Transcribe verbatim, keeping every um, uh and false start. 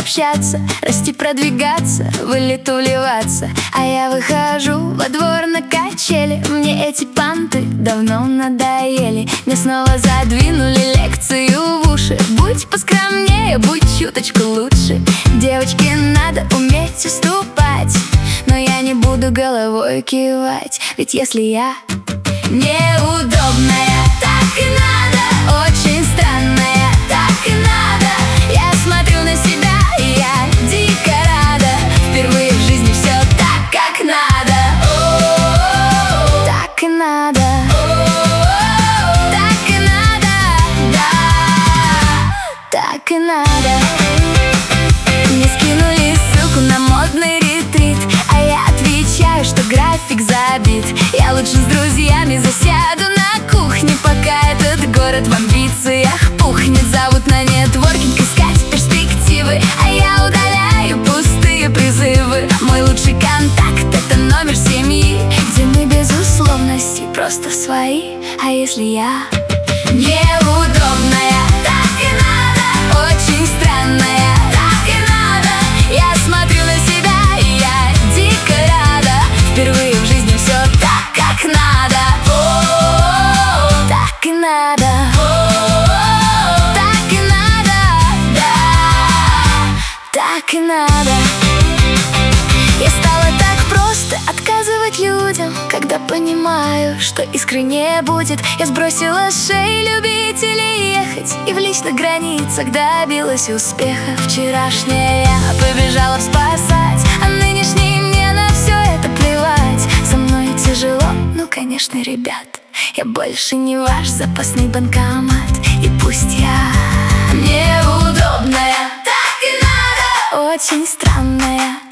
общаться, расти, продвигаться, в элиту вливаться. А я выхожу во двор на качели. Мне эти панты давно надоели. Мне снова задвинули лекцию в уши: будь поскромнее, будь чуточку лучше. Девочке надо уметь уступать, но я не буду головой кивать. Ведь если я неудобная, так и надо. Очень странная, так и надо. Я смотрю на себя, и я дико рада. Впервые в жизни все так, как надо. О-о-о-о. Так и надо. О-о-о-о. Так и надо. Да, так и надо. Мне скинули ссылку на модный ретрит, а я отвечаю, что график забит. Я лучше с друзьями засяду на кухне, пока этот город в амбициях пухнет. Зовут на нетворкинг искать перспективы, а я удаляю пустые призывы. Мой лучший контакт — это номер семьи, где мы без условностей просто свои. А если я неудобная, так и надо. Очень странная, так и надо. Я смотрю на себя, и я дико рада. Впервые в жизни все так, как надо. О-о-о-о. Так и надо. О-о-о-о. Так и надо. Да, так и надо. Я стала так просто отказывать людям, когда понимаю, что искры не будет. Я сбросила с шеи любителей ехать и в личных границах добилась успеха. Вчерашняя я побежала спасать, а нынешней мне на все это плевать. Со мной тяжело, ну конечно, ребят, я больше не ваш запасный банкомат. И пусть я неудобная, так и надо. Очень странная,